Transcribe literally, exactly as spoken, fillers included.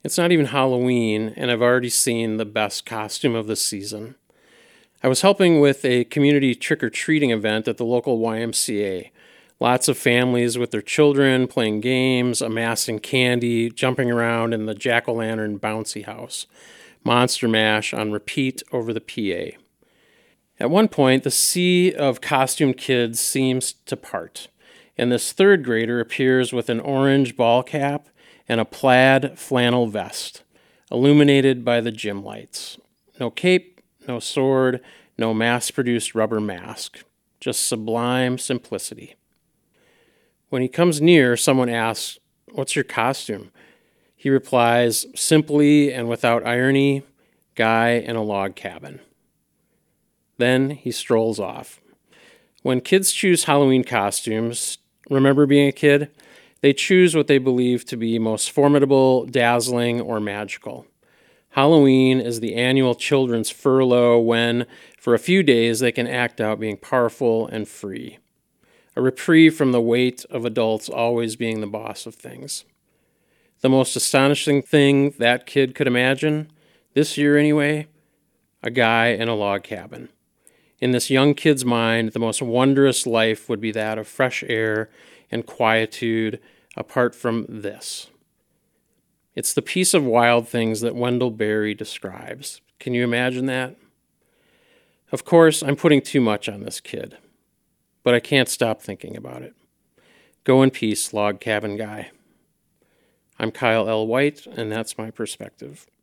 It's not even Halloween, and I've already seen the best costume of the season. I was helping with a community trick-or-treating event at the local Y M C A. Lots of families with their children playing games, amassing candy, jumping around in the jack-o'-lantern bouncy house. Monster Mash on repeat over the P A. At one point, the sea of costumed kids seems to part, and this third grader appears with an orange ball cap and a plaid flannel vest, illuminated by the gym lights. No cape, no sword, no mass-produced rubber mask, just sublime simplicity. When he comes near, someone asks, "What's your costume?" He replies, simply and without irony, "Guy in a log cabin." Then he strolls off. When kids choose Halloween costumes, remember being a kid? They choose what they believe to be most formidable, dazzling, or magical. Halloween is the annual children's furlough when, for a few days, they can act out being powerful and free. A reprieve from the weight of adults always being the boss of things. The most astonishing thing that kid could imagine, this year anyway, a guy in a log cabin. In this young kid's mind, the most wondrous life would be that of fresh air and quietude apart from this. It's the piece of wild things that Wendell Berry describes. Can you imagine that? Of course, I'm putting too much on this kid, but I can't stop thinking about it. Go in peace, log cabin guy. I'm Kyle L. White, and that's my perspective.